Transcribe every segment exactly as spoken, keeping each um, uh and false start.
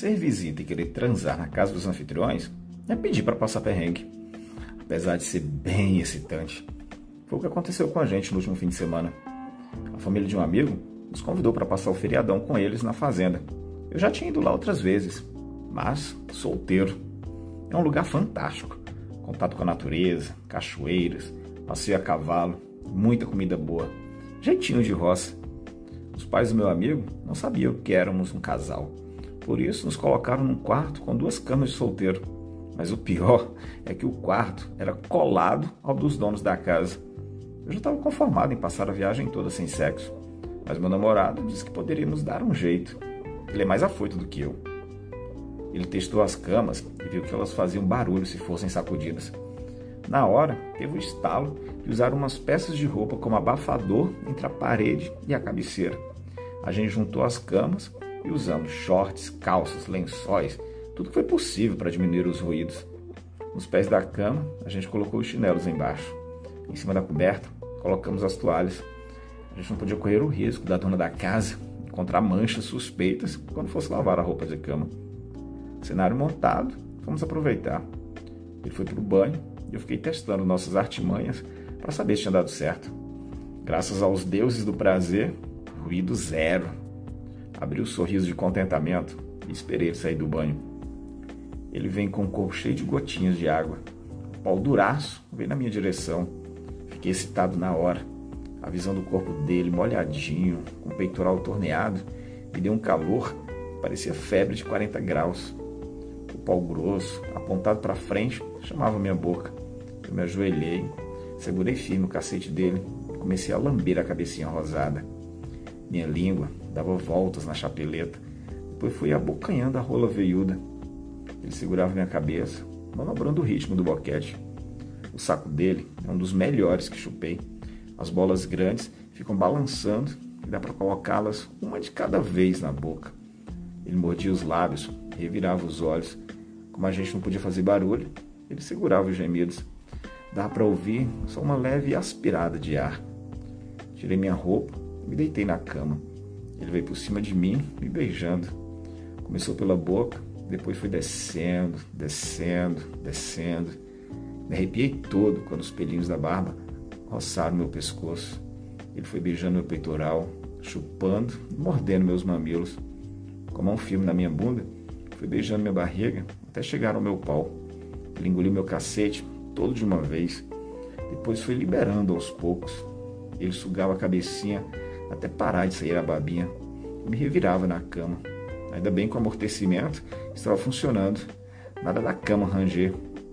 ser visita e querer transar na casa dos anfitriões é pedir para passar perrengue, apesar de ser bem excitante. Foi o que aconteceu com a gente no último fim de semana. A família de um amigo nos convidou para passar o feriadão com eles na fazenda. Eu já tinha ido lá outras vezes, mas solteiro. É um lugar fantástico. Contato com a natureza, cachoeiras, passeio a cavalo, muita comida boa, jeitinho de roça. Os pais do meu amigo não sabiam que éramos um casal. Por isso nos colocaram num quarto com duas camas de solteiro. Mas o pior é que o quarto era colado ao dos donos da casa. Eu já estava conformado em passar a viagem toda sem sexo, mas meu namorado disse que poderíamos dar um jeito. Ele é mais afoito do que eu. Ele testou as camas e viu que elas faziam barulho se fossem sacudidas. Na hora, teve o estalo de usar umas peças de roupa como abafador entre a parede e a cabeceira. A gente juntou as camas e usamos shorts, calças, lençóis, tudo que foi possível para diminuir os ruídos. Nos pés da cama, a gente colocou os chinelos embaixo. Em cima da coberta, colocamos as toalhas. A gente não podia correr o risco da dona da casa encontrar manchas suspeitas quando fosse lavar a roupa de cama. Cenário montado, fomos aproveitar. Ele foi para o banho e eu fiquei testando nossas artimanhas para saber se tinha dado certo. Graças aos deuses do prazer, ruído zero. Abri o sorriso de contentamento e esperei ele sair do banho. Ele vem com o corpo cheio de gotinhas de água. O pau duraço veio na minha direção. Fiquei excitado na hora. A visão do corpo dele molhadinho, com o peitoral torneado, me deu um calor, parecia febre de quarenta graus. O pau grosso, apontado para frente, chamava minha boca. Eu me ajoelhei, segurei firme o cacete dele e comecei a lamber a cabecinha rosada. Minha língua dava voltas na chapeleta, depois fui abocanhando a rola veiuda. Ele segurava minha cabeça, manobrando o ritmo do boquete. O saco dele é um dos melhores que chupei. As bolas grandes ficam balançando e dá para colocá-las uma de cada vez na boca. Ele mordia os lábios, revirava os olhos. Como a gente não podia fazer barulho, ele segurava os gemidos. Dava para ouvir só uma leve aspirada de ar. Tirei minha roupa e me deitei na cama. Ele veio por cima de mim, me beijando. Começou pela boca, depois foi descendo, descendo, descendo. Me arrepiei todo quando os pelinhos da barba roçaram meu pescoço. Ele foi beijando meu peitoral, chupando e mordendo meus mamilos. Com a mão firme na minha bunda, foi beijando minha barriga até chegar ao meu pau. Ele engoliu meu cacete todo de uma vez. Depois foi liberando aos poucos. Ele sugava a cabecinha até parar de sair a babinha. Eu me revirava na cama. Ainda bem que o amortecimento estava funcionando. Nada da cama ranger.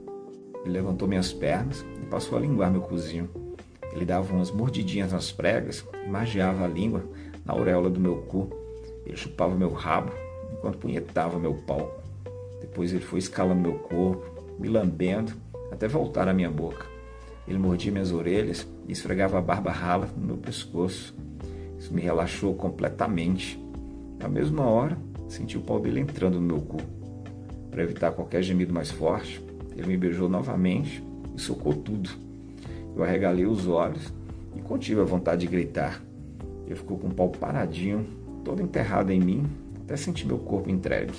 Ele levantou minhas pernas e passou a linguar meu cozinho. Ele dava umas mordidinhas nas pregas e magiava a língua na auréola do meu cu. Ele chupava meu rabo enquanto punhetava meu pau. Depois ele foi escalando meu corpo, me lambendo até voltar à minha boca. Ele mordia minhas orelhas e esfregava a barba rala no meu pescoço. Isso me relaxou completamente. Na mesma hora, senti o pau dele entrando no meu cu. Para evitar qualquer gemido mais forte, ele me beijou novamente e socou tudo. Eu arregalei os olhos e contive a vontade de gritar. Ele ficou com o pau paradinho, todo enterrado em mim, até sentir meu corpo entregue.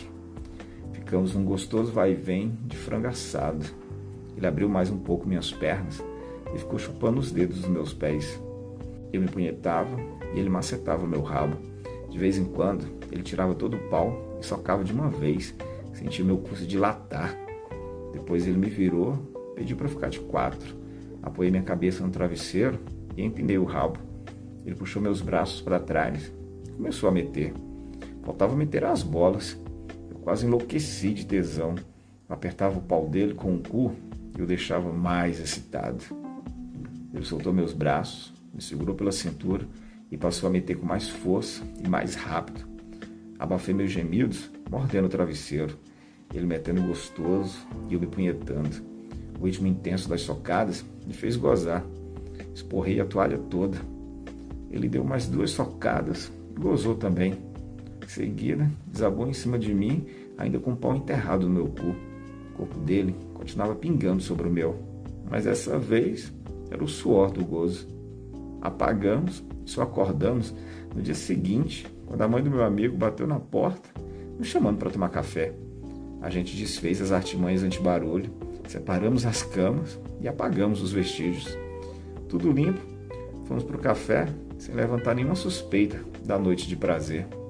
Ficamos num gostoso vai e vem de frango assado. Ele abriu mais um pouco minhas pernas e ficou chupando os dedos dos meus pés. Eu me punhetava e ele macetava meu rabo. De vez em quando, ele tirava todo o pau e socava de uma vez. Senti meu pulso dilatar. Depois ele me virou, pediu para ficar de quatro. Apoiei minha cabeça no travesseiro e empinei o rabo. Ele puxou meus braços para trás e começou a meter. Faltava meter as bolas. Eu quase enlouqueci de tesão. Eu apertava o pau dele com o cu e o deixava mais excitado. Ele soltou meus braços, me segurou pela cintura e passou a meter com mais força e mais rápido. Abafei meus gemidos, mordendo o travesseiro. Ele metendo gostoso e eu me punhetando. O ritmo intenso das socadas me fez gozar. Esporrei a toalha toda. Ele deu mais duas socadas e gozou também. Em seguida, desabou em cima de mim, ainda com o pau enterrado no meu cu. O corpo dele continuava pingando sobre o meu, mas dessa vez era o suor do gozo. Apagamos e só acordamos no dia seguinte, quando a mãe do meu amigo bateu na porta, nos chamando para tomar café. A gente desfez as artimanhas antibarulho, separamos as camas e apagamos os vestígios. Tudo limpo, fomos para o café sem levantar nenhuma suspeita da noite de prazer.